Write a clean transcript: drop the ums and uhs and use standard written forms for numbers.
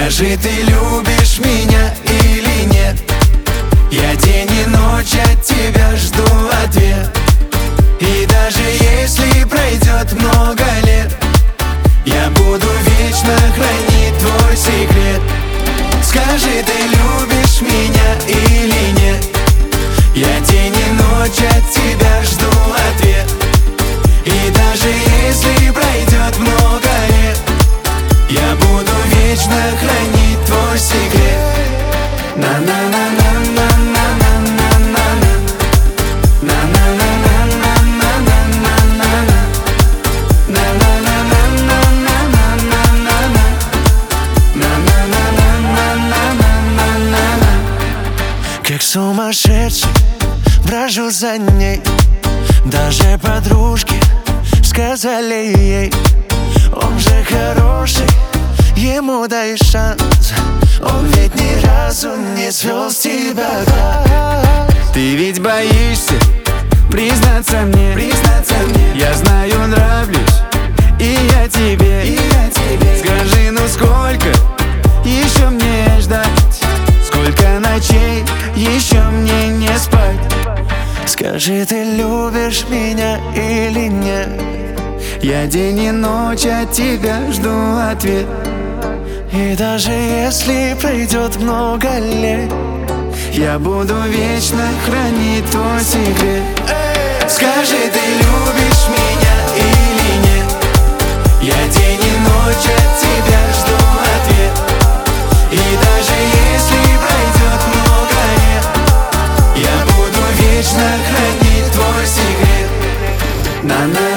Скажи, ты любишь меня или нет? Я день и ночь от тебя жду ответ. И даже если пройдет много лет, я буду вечно хранить твой секрет. Скажи, ты любишь меня или нет? Я день и ночь от тебя жду ответ. И даже если пройдет много лет, я буду вечно хранить твой секрет. Как сумасшедший брожу за ней. Даже подружки сказали ей: он же хороший, ему дай шанс. Он ведь ни разу не свел с тебя глаз. Ты ведь боишься признаться мне, Я знаю, нравлюсь, и я тебе, Скажи, ну сколько еще мне ждать? Сколько ночей еще мне не спать? Скажи, ты любишь меня или нет? Я день и ночь от тебя жду ответ. И даже если пройдет много лет, я буду вечно хранить твой секрет. Скажи, ты любишь меня или нет? Я день и ночь от тебя жду ответ. И даже если пройдет много лет, я буду вечно хранить твой секрет.